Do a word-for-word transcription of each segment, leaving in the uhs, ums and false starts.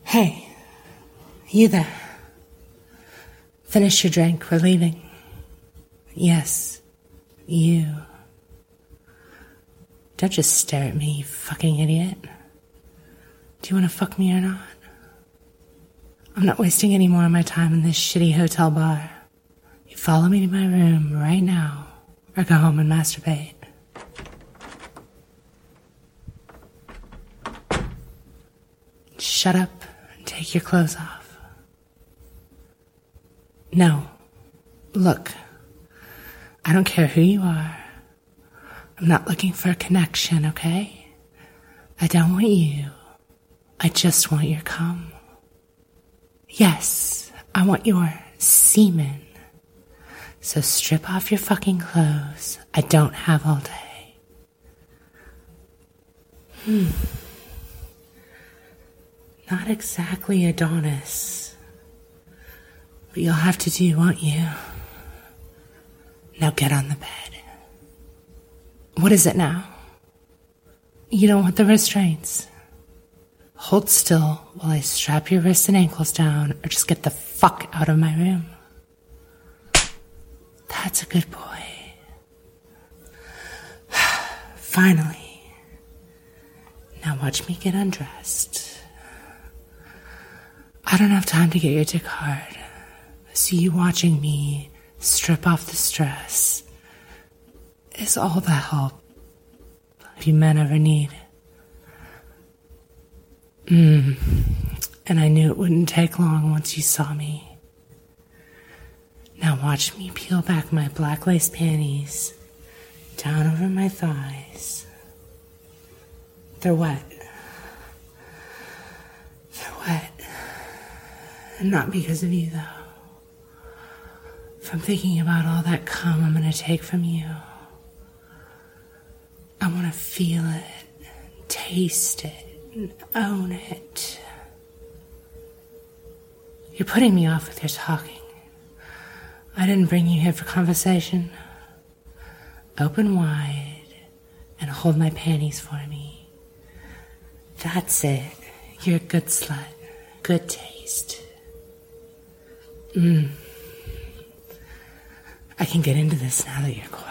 Hey, you there? Finish your drink, we're leaving. Yes, you. Don't just stare at me, you fucking idiot. Do you want to fuck me or not? I'm not wasting any more of my time in this shitty hotel bar. You follow me to my room right now, or go home and masturbate. Shut up and take your clothes off. No. Look, I don't care who you are. I'm not looking for a connection, okay? I don't want you. I just want your cum. Yes, I want your semen. So strip off your fucking clothes. I don't have all day. Hmm. Not exactly Adonis. But you'll have to do, won't you? Now get on the bed. What is it now? You don't want the restraints. Hold still while I strap your wrists and ankles down, or just get the fuck out of my room. That's a good boy. Finally. Now watch me get undressed. I don't have time to get your dick hard, so you watching me strip off the stress is all the help you men ever need. Mmm, and I knew it wouldn't take long once you saw me. Now watch me peel back my black lace panties down over my thighs. They're wet. They're wet. And not because of you, though. From thinking about all that cum I'm gonna take from you. I wanna feel it, taste it, and own it. You're putting me off with your talking. I didn't bring you here for conversation. Open wide and hold my panties for me. That's it. You're a good slut. Good taste. Mmm. I can get into this now that you're quiet.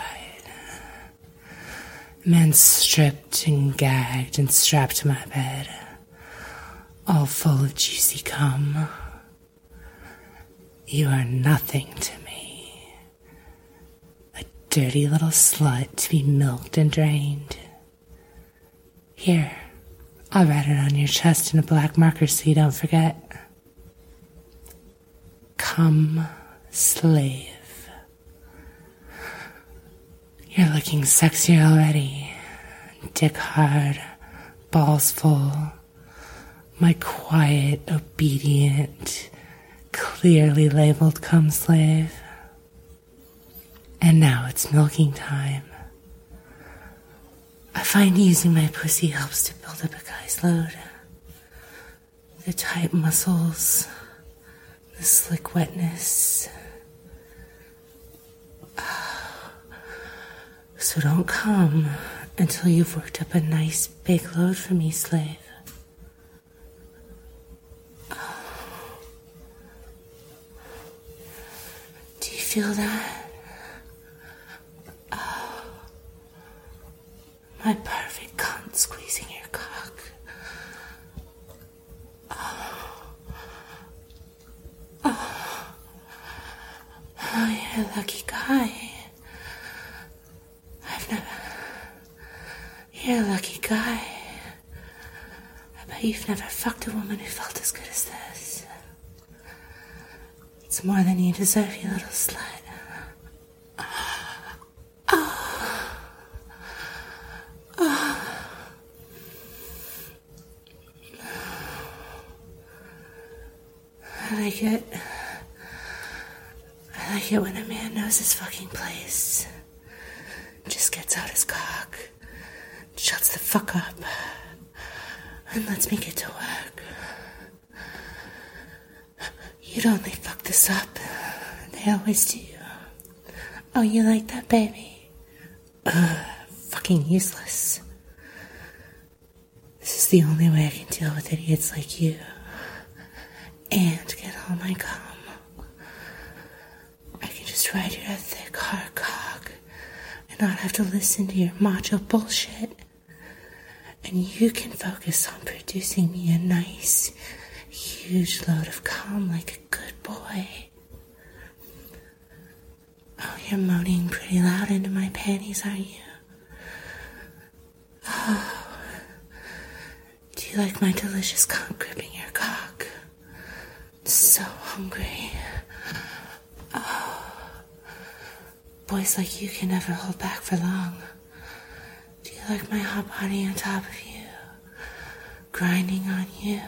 Man stripped and gagged and strapped to my bed, all full of juicy cum. You are nothing to me. A dirty little slut to be milked and drained. Here, I'll write it on your chest in a black marker so you don't forget. Cum slave. You're looking sexier already. Dick hard, balls full. My quiet, obedient, clearly labeled cum slave. And now it's milking time. I find using my pussy helps to build up a guy's load. The tight muscles, the slick wetness. So don't come until you've worked up a nice big load for me, slave. Do you feel that? Oh, my perfect cunt squeezing your cock. Oh, oh, oh you're a lucky guy. You're a lucky guy. I bet you've never fucked a woman who felt as good as this. It's more than you deserve, you little slut. Oh. Oh. I like it. I like it when a man knows his fucking place. Just gets out his cock. Shuts the fuck up and lets me get to work. You'd only fuck this up. They always do. Oh, you like that, baby? Ugh, fucking useless. This is the only way I can deal with idiots like you. and get all my cum. I can just ride your thick, hard cock and not have to listen to your macho bullshit. And you can focus on producing me a nice, huge load of cum like a good boy. Oh, you're moaning pretty loud into my panties, aren't you? Oh, do you like my delicious cum gripping your cock? I'm so hungry. Oh, boys like you can never hold back for long. Do you like my hot body on top of you, grinding on you?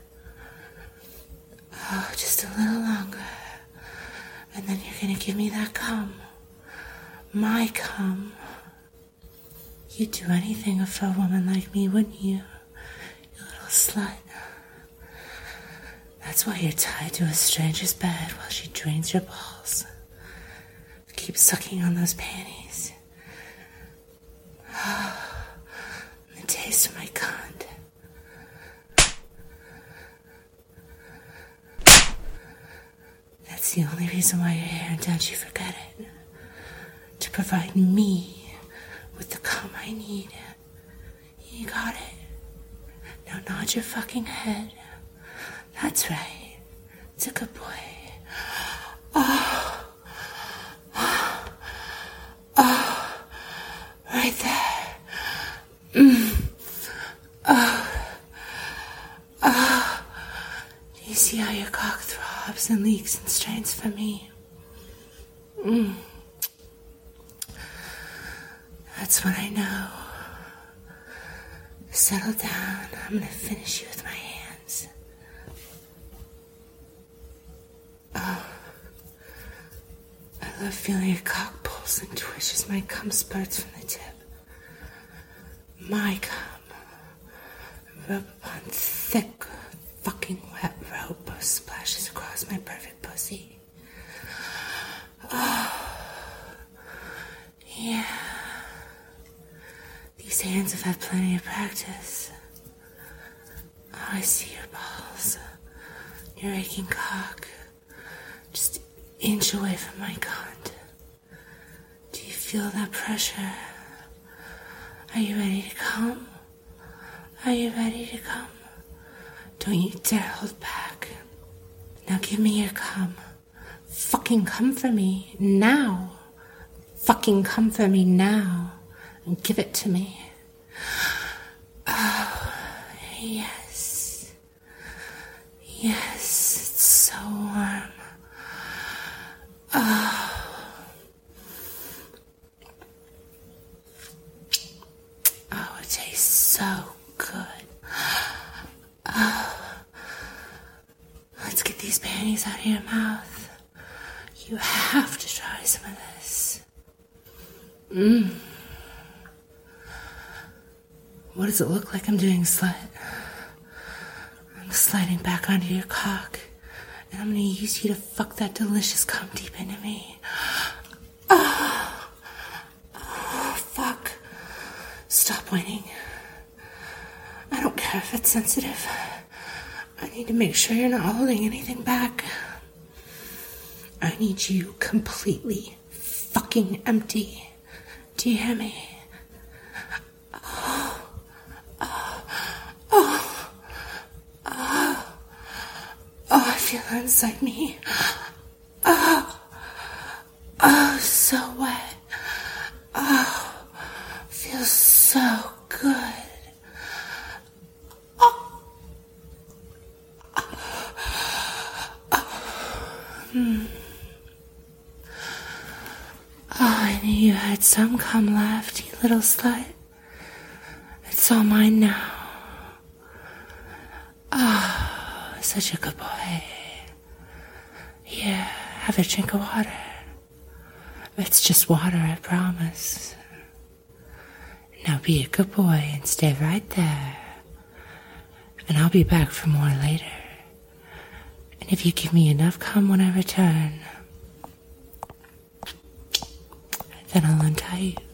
Oh, just a little longer, and then you're gonna give me that cum. My cum. You'd do anything for a woman like me, wouldn't you? You little slut. That's why you're tied to a stranger's bed while she drains your balls. Keep sucking on those panties. Oh, the taste of my cunt. That's the only reason why you're here, and don't you forget it. To provide me with the cum I need. You got it. Now nod your fucking head. That's right. It's a good boy. Oh. Oh. Right there. Mm. Oh. Oh. Do you see how your cock throbs and leaks and strains for me? Mm. That's what I know. Settle down. I'm gonna finish you with my hands. Oh. I love feeling your cock pulls and twitches my cum spurts from the tip. My cum. Rub upon thick, fucking wet rope splashes across my perfect pussy. Oh. Yeah. These hands have had plenty of practice. Oh, I see your balls. Your aching cock. Just an inch away from my cunt. Do you feel that pressure? Are you ready to come? Are you ready to come? Don't you dare hold back. Now give me your cum. Fucking come for me now. Fucking come for me now. And give it to me. Oh, yes. Yes, it's so warm. Oh. Oh, it tastes so good. Oh. Let's get these panties out of your mouth. You have to try some of this. Mmm. What does it look like I'm doing, slut? I'm sliding back onto your cock, and I'm gonna use you to fuck that delicious cum deep into me. Oh, oh fuck. Stop whining. I don't care if it's sensitive. I need to make sure you're not holding anything back. I need you completely fucking empty. Do you hear me? Feel it inside me. Oh, oh, so wet. Oh, feels so good. Oh, oh, oh. Hmm. Oh, I knew you had some cum left, you little slut. It's all mine now. Oh, such a good boy. Here, have a drink of water. It's just water, I promise. Now be a good boy and stay right there. And I'll be back for more later. And if you give me enough cum when I return, then I'll untie you.